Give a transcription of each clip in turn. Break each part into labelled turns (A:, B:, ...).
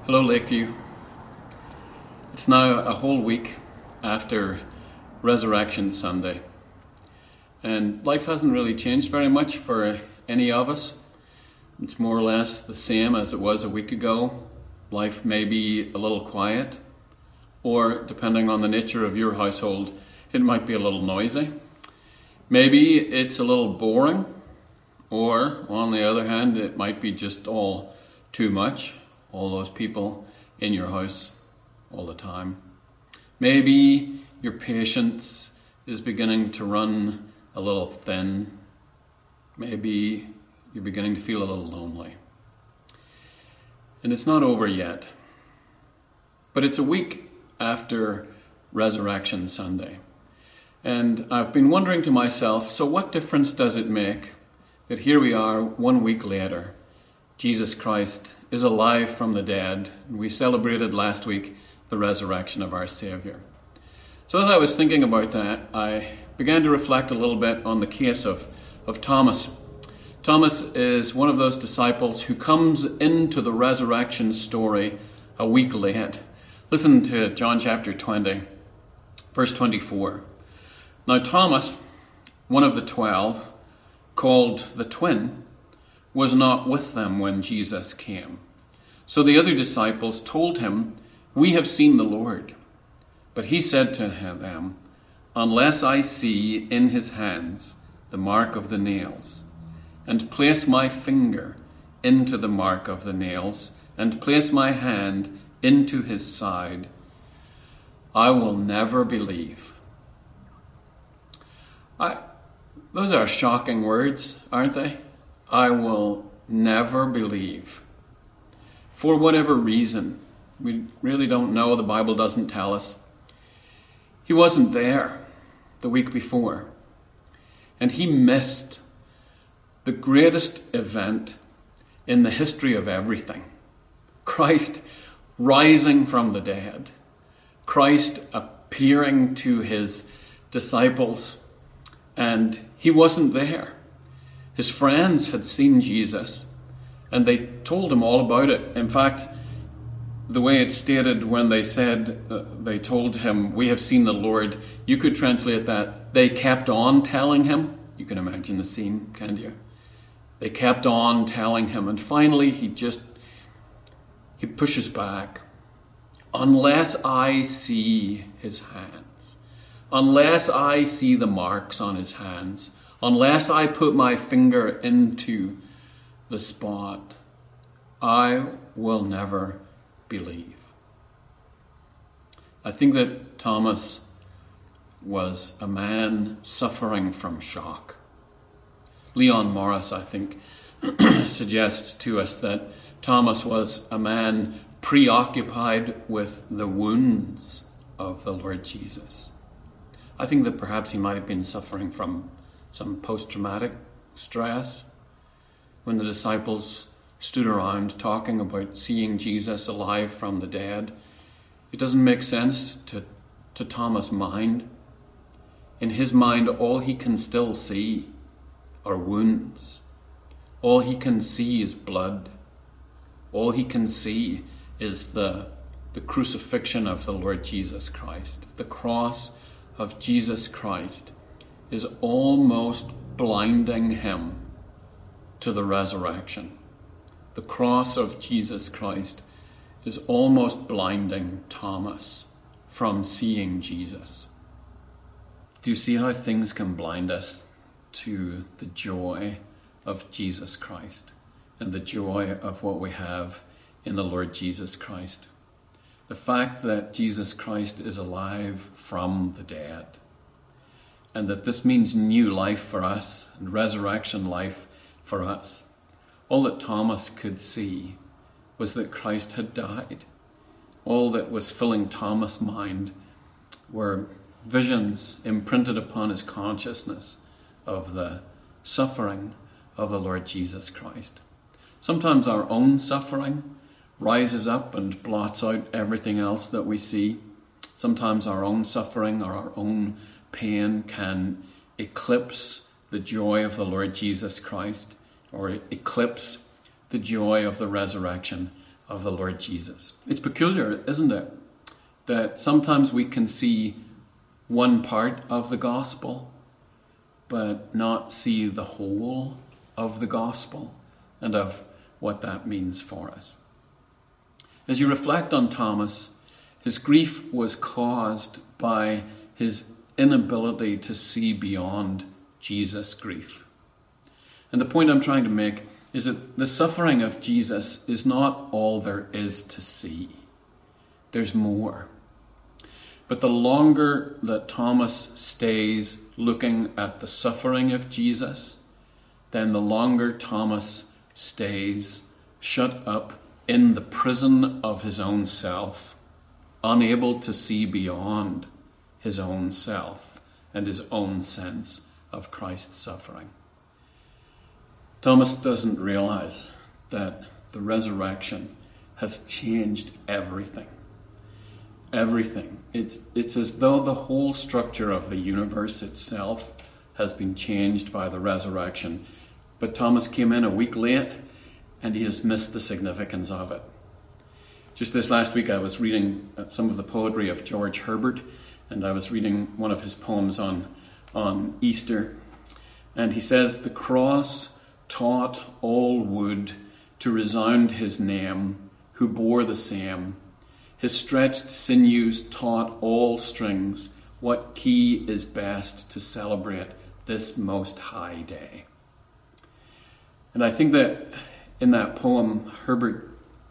A: Hello, Lakeview. It's now a whole week after Resurrection Sunday, and life hasn't really changed very much for any of us. It's more or less the same as it was a week ago. Life may be a little quiet, or depending on the nature of your household, it might be a little noisy. Maybe it's a little boring, or on the other hand, it might be just all too much. All those people in your house all the time. Maybe your patience is beginning to run a little thin. Maybe you're beginning to feel a little lonely. And it's not over yet. But it's a week after Resurrection Sunday. And I've been wondering to myself, so what difference does it make that here we are 1 week later, Jesus Christ is alive from the dead. We celebrated last week the resurrection of our Saviour. So as I was thinking about that, I began to reflect a little bit on the case of Thomas. Thomas is one of those disciples who comes into the resurrection story a week late. Listen to John chapter 20, verse 24. Now Thomas, one of the 12, called the twin, was not with them when Jesus came. So the other disciples told him, "We have seen the Lord." But he said to them, "Unless I see in his hands the mark of the nails, and place my finger into the mark of the nails, and place my hand into his side, I will never believe." Those are shocking words, aren't they? I will never believe. For whatever reason, we really don't know, the Bible doesn't tell us. He wasn't there the week before, and he missed the greatest event in the history of everything. Christ rising from the dead, Christ appearing to his disciples, and he wasn't there. His friends had seen Jesus, and they told him all about it. In fact, the way it's stated when they said, they told him, "We have seen the Lord," you could translate that, they kept on telling him. You can imagine the scene, can't you? They kept on telling him, and finally he pushes back. "Unless I see his hands, unless I see the marks on his hands, unless I put my finger into the spot, I will never believe." I think that Thomas was a man suffering from shock. Leon Morris, I think, suggests to us that Thomas was a man preoccupied with the wounds of the Lord Jesus. I think that perhaps he might have been suffering from some post-traumatic stress. When the disciples stood around talking about seeing Jesus alive from the dead, it doesn't make sense to Thomas' mind. In his mind, all he can still see are wounds. All he can see is blood. All he can see is the crucifixion of the Lord Jesus Christ. The cross of Jesus Christ is almost blinding him to the resurrection. The cross of Jesus Christ is almost blinding Thomas from seeing Jesus. Do you see how things can blind us to the joy of Jesus Christ and the joy of what we have in the Lord Jesus Christ? The fact that Jesus Christ is alive from the dead, and that this means new life for us and resurrection life for us. All that Thomas could see was that Christ had died. All that was filling Thomas' mind were visions imprinted upon his consciousness of the suffering of the Lord Jesus Christ. Sometimes our own suffering rises up and blots out everything else that we see. Sometimes our own suffering or our own pain can eclipse the joy of the Lord Jesus Christ, or eclipse the joy of the resurrection of the Lord Jesus. It's peculiar, isn't it, that sometimes we can see one part of the gospel, but not see the whole of the gospel and of what that means for us. As you reflect on Thomas, his grief was caused by his inability to see beyond Jesus' grief. And the point I'm trying to make is that the suffering of Jesus is not all there is to see. There's more. But the longer that Thomas stays looking at the suffering of Jesus, then the longer Thomas stays shut up in the prison of his own self, unable to see beyond his own self and his own sense of Christ's suffering. Thomas doesn't realize that the resurrection has changed everything. Everything. It's as though the whole structure of the universe itself has been changed by the resurrection. But Thomas came in a week late, and he has missed the significance of it. Just this last week I was reading some of the poetry of George Herbert, and I was reading one of his poems on Easter. And he says, "The cross taught all wood to resound his name, who bore the same. His stretched sinews taught all strings what key is best to celebrate this most high day." And I think that in that poem, Herbert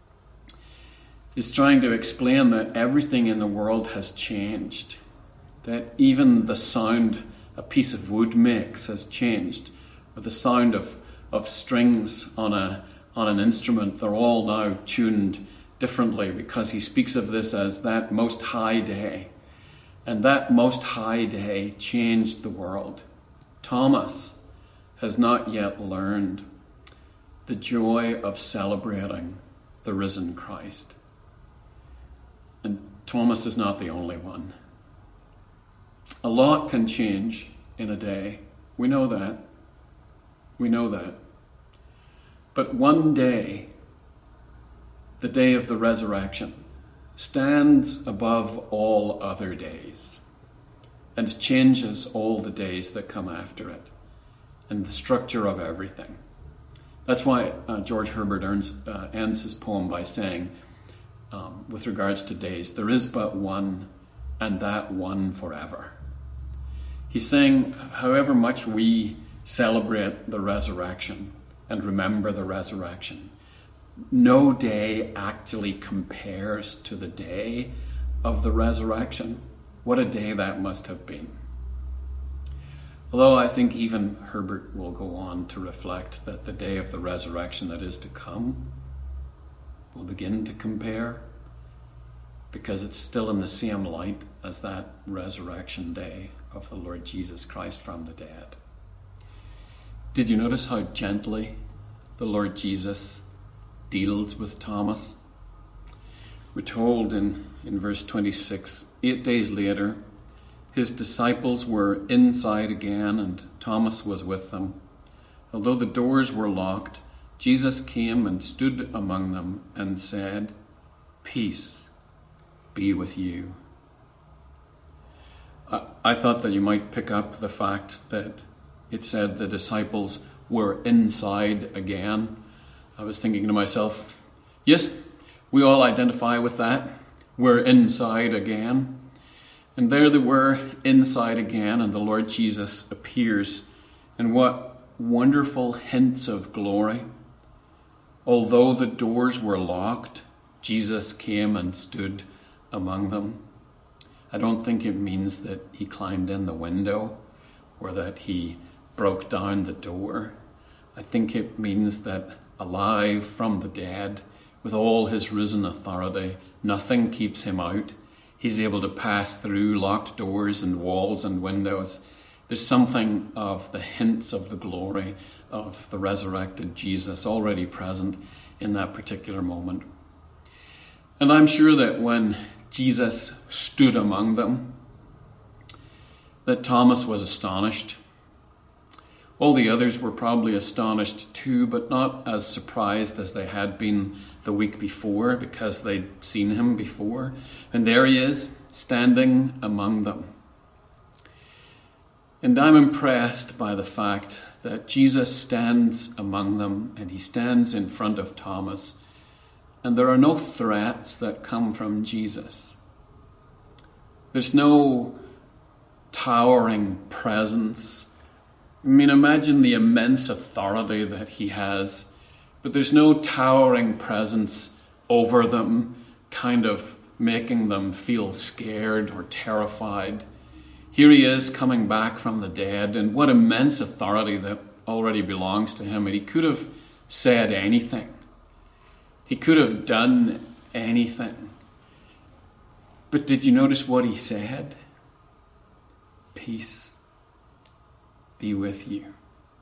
A: is trying to explain that everything in the world has changed, that even the sound a piece of wood makes has changed, or the sound of strings on an instrument, they're all now tuned differently, because he speaks of this as that most high day. And that most high day changed the world. Thomas has not yet learned the joy of celebrating the risen Christ. And Thomas is not the only one. A lot can change in a day. We know that. We know that. But one day, the day of the resurrection, stands above all other days and changes all the days that come after it and the structure of everything. That's why George Herbert ends his poem by saying, with regards to days, there is but one, and that one forever. He's saying, however much we celebrate the resurrection and remember the resurrection, no day actually compares to the day of the resurrection. What a day that must have been. Although I think even Herbert will go on to reflect that the day of the resurrection that is to come will begin to compare, because it's still in the same light as that resurrection day of the Lord Jesus Christ from the dead. Did you notice how gently the Lord Jesus deals with Thomas? We're told in verse 26, 8 days later, his disciples were inside again, and Thomas was with them. Although the doors were locked, Jesus came and stood among them and said, "Peace be with you." I thought that you might pick up the fact that it said the disciples were inside again. I was thinking to myself, yes, we all identify with that. We're inside again. And there they were, inside again, and the Lord Jesus appears. And what wonderful hints of glory. Although the doors were locked, Jesus came and stood among them. I don't think it means that he climbed in the window or that he broke down the door. I think it means that alive from the dead, with all his risen authority, nothing keeps him out. He's able to pass through locked doors and walls and windows. There's something of the hints of the glory of the resurrected Jesus already present in that particular moment. And I'm sure that when Jesus stood among them, that Thomas was astonished. All the others were probably astonished too, but not as surprised as they had been the week before, because they'd seen him before. And there he is, standing among them. And I'm impressed by the fact that Jesus stands among them, and he stands in front of Thomas. And there are no threats that come from Jesus. There's no towering presence. I mean, imagine the immense authority that he has, but there's no towering presence over them, kind of making them feel scared or terrified. Here he is coming back from the dead, and what immense authority that already belongs to him. And he could have said anything. He could have done anything. But did you notice what he said? Peace be with you.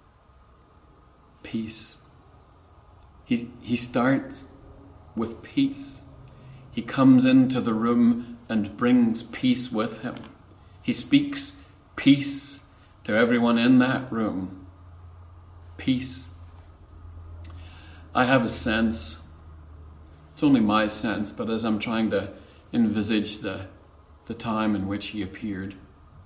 A: Peace. He starts with peace. He comes into the room and brings peace with him. He speaks peace to everyone in that room. Peace. I have a sense, it's only my sense, but as I'm trying to envisage the time in which he appeared,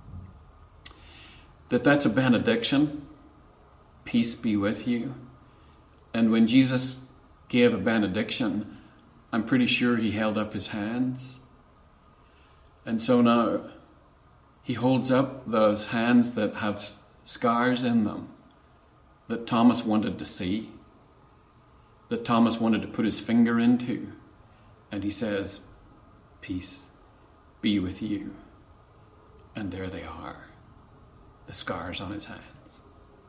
A: that's a benediction. Peace be with you. And when Jesus gave a benediction, I'm pretty sure he held up his hands. And so now he holds up those hands that have scars in them that Thomas wanted to see, that Thomas wanted to put his finger into. And he says, peace be with you. And there they are, the scars on his hands.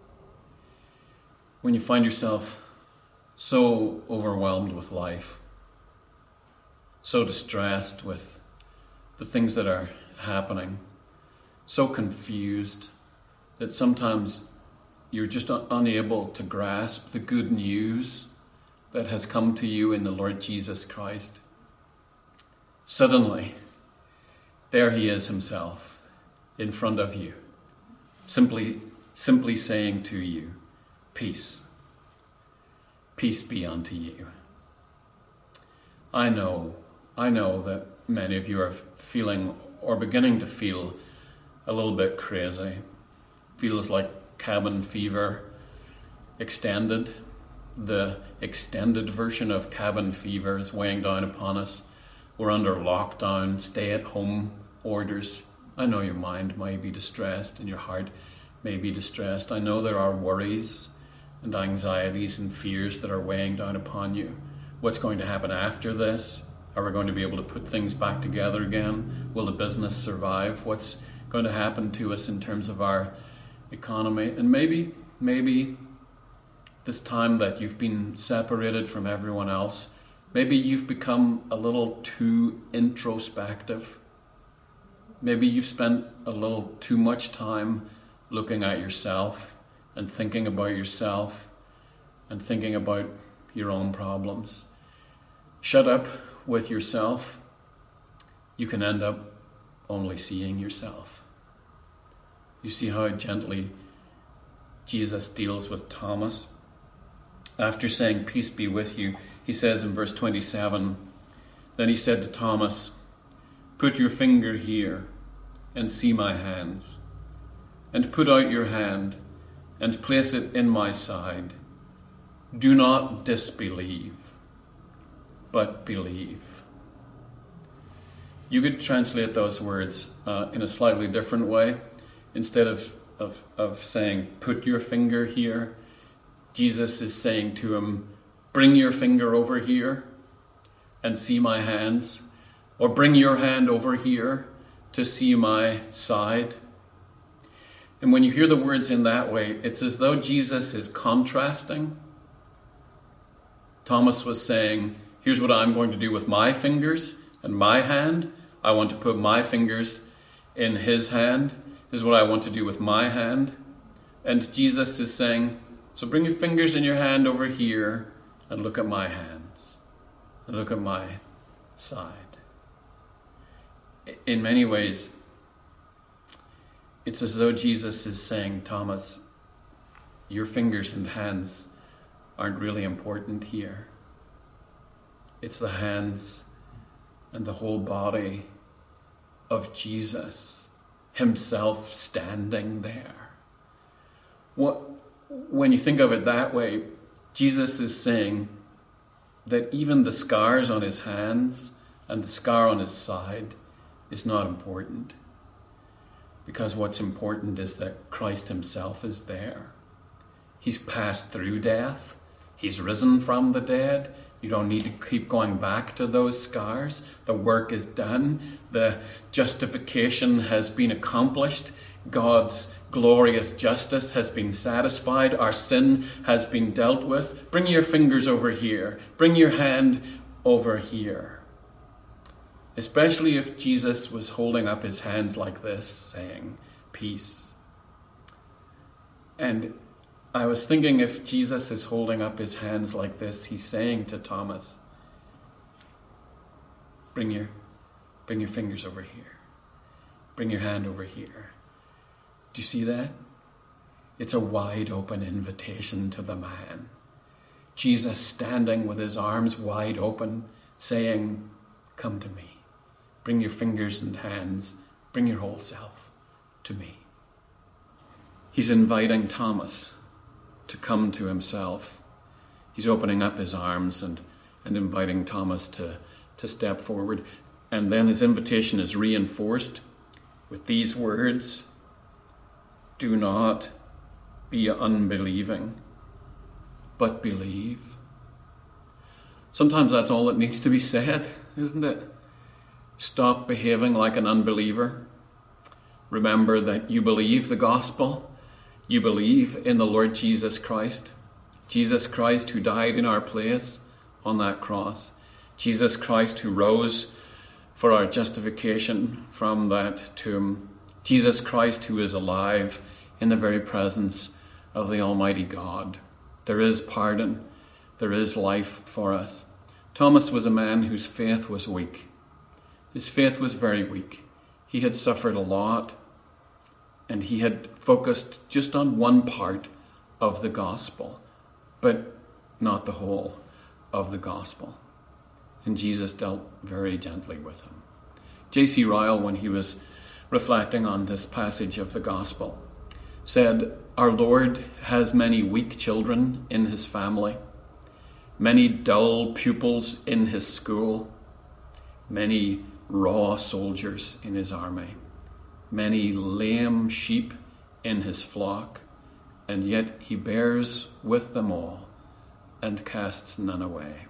A: When you find yourself so overwhelmed with life, so distressed with the things that are happening, so confused that sometimes you're just unable to grasp the good news that has come to you in the Lord Jesus Christ. Suddenly, there he is himself in front of you, simply saying to you, peace. Peace be unto you. I know that many of you are feeling or beginning to feel a little bit crazy. Feels like cabin fever extended. The extended version of cabin fever is weighing down upon us. We're under lockdown, stay-at-home orders. I know your mind may be distressed and your heart may be distressed. I know there are worries and anxieties and fears that are weighing down upon you. What's going to happen after this? Are we going to be able to put things back together again? Will the business survive? What's going to happen to us in terms of our economy? And maybe this time that you've been separated from everyone else, maybe you've become a little too introspective. Maybe you've spent a little too much time looking at yourself and thinking about yourself and thinking about your own problems. Shut up with yourself. You can end up only seeing yourself. You see how gently Jesus deals with Thomas. After saying, peace be with you, he says in verse 27, then he said to Thomas, put your finger here and see my hands, and put out your hand and place it in my side. Do not disbelieve, but believe. You could translate those words in a slightly different way. Instead of saying, put your finger here, Jesus is saying to him, bring your finger over here and see my hands, or bring your hand over here to see my side. And when you hear the words in that way, it's as though Jesus is contrasting. Thomas was saying, here's what I'm going to do with my fingers and my hand. I want to put my fingers in his hand. This is what I want to do with my hand. And Jesus is saying, so bring your fingers in your hand over here and look at my hands and look at my side. In many ways, it's as though Jesus is saying, Thomas, your fingers and hands aren't really important here. It's the hands and the whole body of Jesus himself standing there. When you think of it that way, Jesus is saying that even the scars on his hands and the scar on his side is not important. Because what's important is that Christ himself is there. He's passed through death. He's risen from the dead. You don't need to keep going back to those scars. The work is done. The justification has been accomplished. God's glorious justice has been satisfied. Our sin has been dealt with. Bring your fingers over here. Bring your hand over here. Especially if Jesus was holding up his hands like this, saying, peace. And I was thinking, if Jesus is holding up his hands like this, he's saying to Thomas, bring your fingers over here. Bring your hand over here. Do you see that? It's a wide open invitation to the man. Jesus standing with his arms wide open, saying, come to me. Bring your fingers and hands. Bring your whole self to me. He's inviting Thomas to come to himself. He's opening up his arms and inviting Thomas to step forward. And then his invitation is reinforced with these words, do not be unbelieving, but believe. Sometimes that's all that needs to be said, isn't it? Stop behaving like an unbeliever. Remember that you believe the gospel. You believe in the Lord Jesus Christ who died in our place on that cross. Jesus Christ who rose for our justification from that tomb. Jesus Christ who is alive in the very presence of the Almighty God. There is pardon. There is life for us. Thomas was a man whose faith was weak. His faith was very weak. He had suffered a lot, and he had focused just on one part of the gospel, but not the whole of the gospel. And Jesus dealt very gently with him. J.C. Ryle, when he was reflecting on this passage of the gospel, said, our Lord has many weak children in his family, many dull pupils in his school, many raw soldiers in his army, many lame sheep in his flock, and yet he bears with them all and casts none away.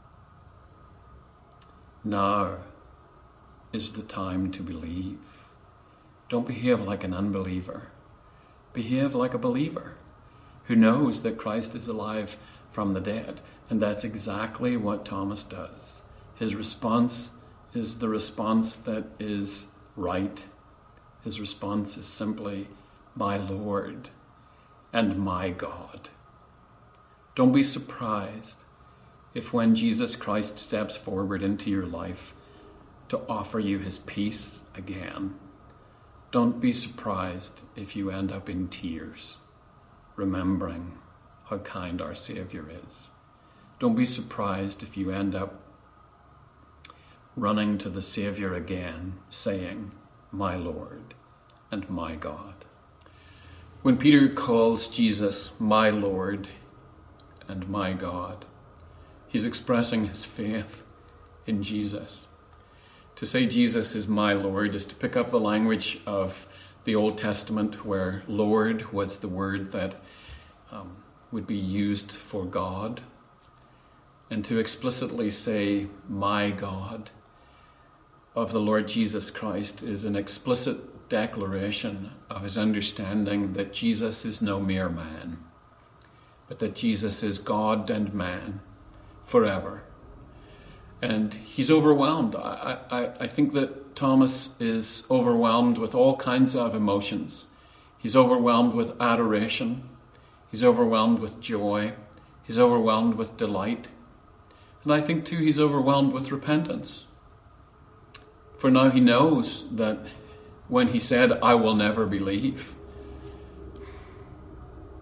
A: Now is the time to believe. Don't behave like an unbeliever. Behave like a believer who knows that Christ is alive from the dead. And that's exactly what Thomas does. His response is the response that is right. His response is simply, my Lord and my God. Don't be surprised if when Jesus Christ steps forward into your life to offer you his peace again, don't be surprised if you end up in tears, remembering how kind our Savior is. Don't be surprised if you end up running to the Savior again, saying, my Lord and my God. When Peter calls Jesus my Lord and my God, he's expressing his faith in Jesus. To say Jesus is my Lord is to pick up the language of the Old Testament, where Lord was the word that would be used for God, and to explicitly say my God of the Lord Jesus Christ is an explicit declaration of his understanding that Jesus is no mere man, but that Jesus is God and man forever. And he's overwhelmed. I think that Thomas is overwhelmed with all kinds of emotions. He's overwhelmed with adoration. He's overwhelmed with joy. He's overwhelmed with delight. And I think too he's overwhelmed with repentance. For now he knows that when he said, I will never believe,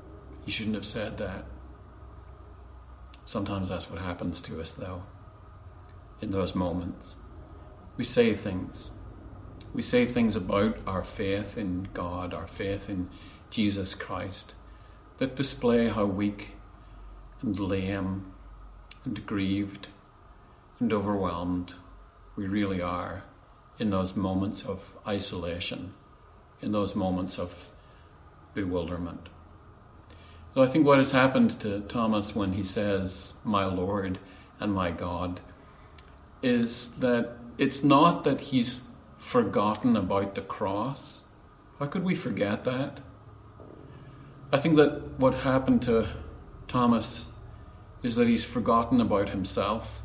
A: He shouldn't have said that. Sometimes that's what happens to us, though, in those moments. We say things. We say things about our faith in God, our faith in Jesus Christ, that display how weak and lame and grieved and overwhelmed we really are in those moments of isolation, in those moments of bewilderment. So I think what has happened to Thomas when he says, "My Lord and my God," is that it's not that he's forgotten about the cross. How could we forget that? I think that what happened to Thomas is that he's forgotten about himself.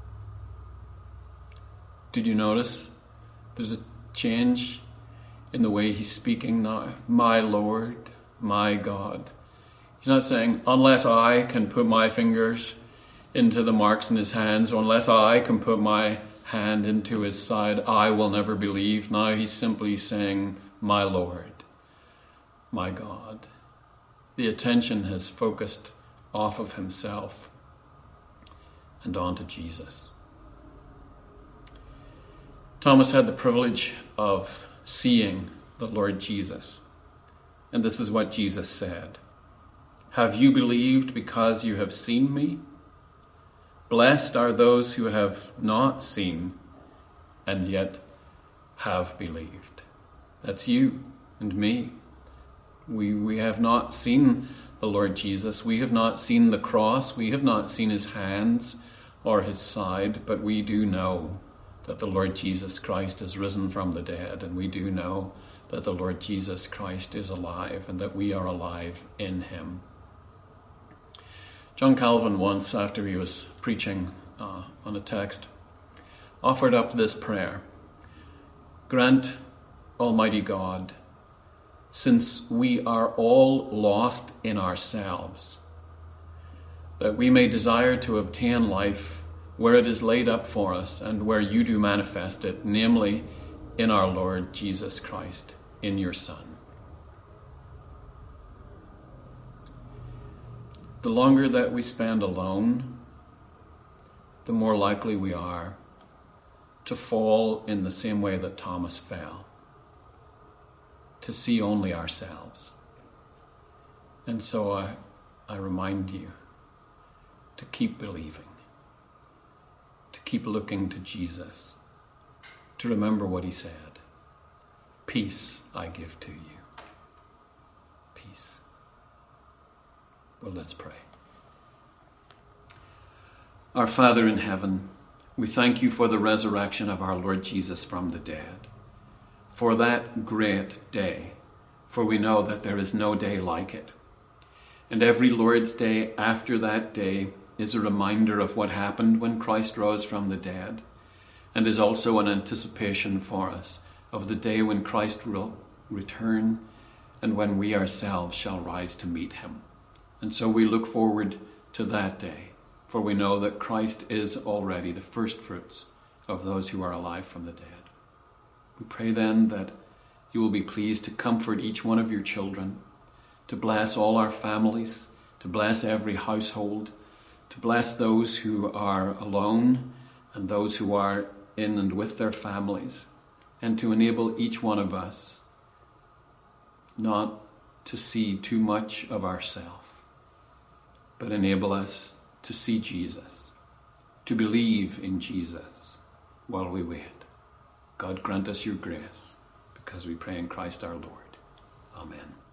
A: Did you notice? There's a change in the way he's speaking now. My Lord, my God. He's not saying, unless I can put my fingers into the marks in his hands, or unless I can put my hand into his side, I will never believe. Now he's simply saying, my Lord, my God. The attention has focused off of himself and onto Jesus. Thomas had the privilege of seeing the Lord Jesus. And this is what Jesus said. Have you believed because you have seen me? Blessed are those who have not seen and yet have believed. That's you and me. We have not seen the Lord Jesus. We have not seen the cross. We have not seen his hands or his side, but we do know that the Lord Jesus Christ is risen from the dead, and we do know that the Lord Jesus Christ is alive and that we are alive in him. John Calvin once, after he was preaching on a text, offered up this prayer. Grant, Almighty God, since we are all lost in ourselves, that we may desire to obtain life where it is laid up for us and where you do manifest it, namely in our Lord Jesus Christ, in your Son. The longer that we spend alone, the more likely we are to fall in the same way that Thomas fell, to see only ourselves. And so I remind you to keep believing, to keep looking to Jesus, to remember what he said. Peace I give to you. Peace. Well, let's pray. Our Father in heaven, we thank you for the resurrection of our Lord Jesus from the dead, for that great day, for we know that there is no day like it. And every Lord's Day after that day is a reminder of what happened when Christ rose from the dead, and is also an anticipation for us of the day when Christ will return and when we ourselves shall rise to meet him. And so we look forward to that day, for we know that Christ is already the first fruits of those who are alive from the dead. We pray then that you will be pleased to comfort each one of your children, to bless all our families, to bless every household, to bless those who are alone and those who are in and with their families, and to enable each one of us not to see too much of ourselves, but enable us to see Jesus, to believe in Jesus while we wait. God grant us your grace, because we pray in Christ our Lord. Amen.